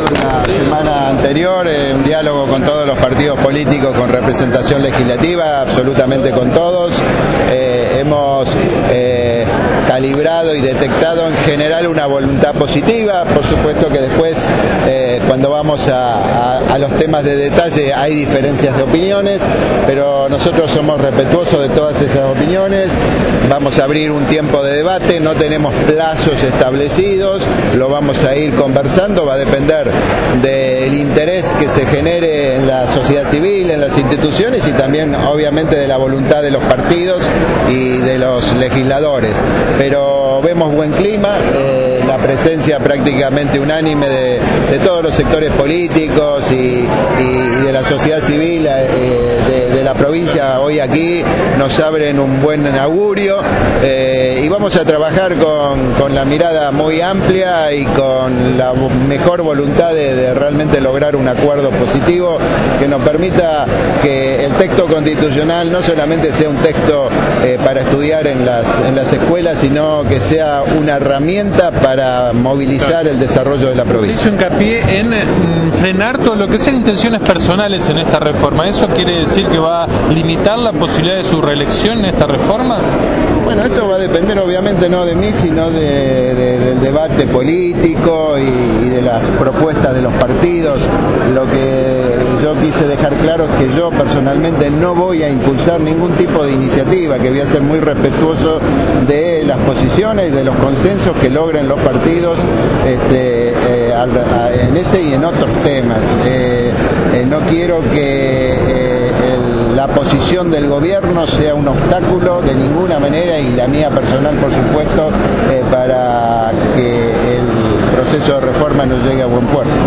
la semana anterior, un diálogo con todos los partidos políticos con representación legislativa, absolutamente con todos. Hemos calibrado y detectado en general una voluntad positiva. Por supuesto que después, cuando vamos a los temas de detalle, hay diferencias de opiniones, pero nosotros somos respetuosos de todas esas opiniones. Vamos a abrir un tiempo de debate, no tenemos plazos establecidos, lo vamos a ir conversando, va a depender del interés que se genere en la sociedad civil, en las instituciones y también obviamente de la voluntad de los partidos y de los legisladores. Pero vemos buen clima, la presencia prácticamente unánime de todos los sectores políticos y de la sociedad civil de la provincia hoy aquí nos abren un buen augurio, y vamos a trabajar con la mirada muy amplia y con la mejor voluntad de realmente lograr un acuerdo positivo que nos permita que el texto constitucional no solamente sea un texto para estudiar en las escuelas, sino que sea una herramienta para movilizar el desarrollo de la provincia. Hizo hincapié en frenar todo lo que sean intenciones personales en esta reforma. ¿Eso quiere decir que va a limitar la posibilidad de su reelección en esta reforma? Bueno, esto va a depender obviamente no de mí, sino del debate político y de las propuestas de los partidos. Lo que yo quise dejar claro es que yo personalmente no voy a impulsar ningún tipo de iniciativa, que voy a ser muy respetuoso de las posiciones y de los consensos que logren los partidos en ese y en otros temas. No quiero que la posición del gobierno sea un obstáculo de ninguna manera, y la mía personal por supuesto, para que el proceso de reforma no llegue a buen puerto.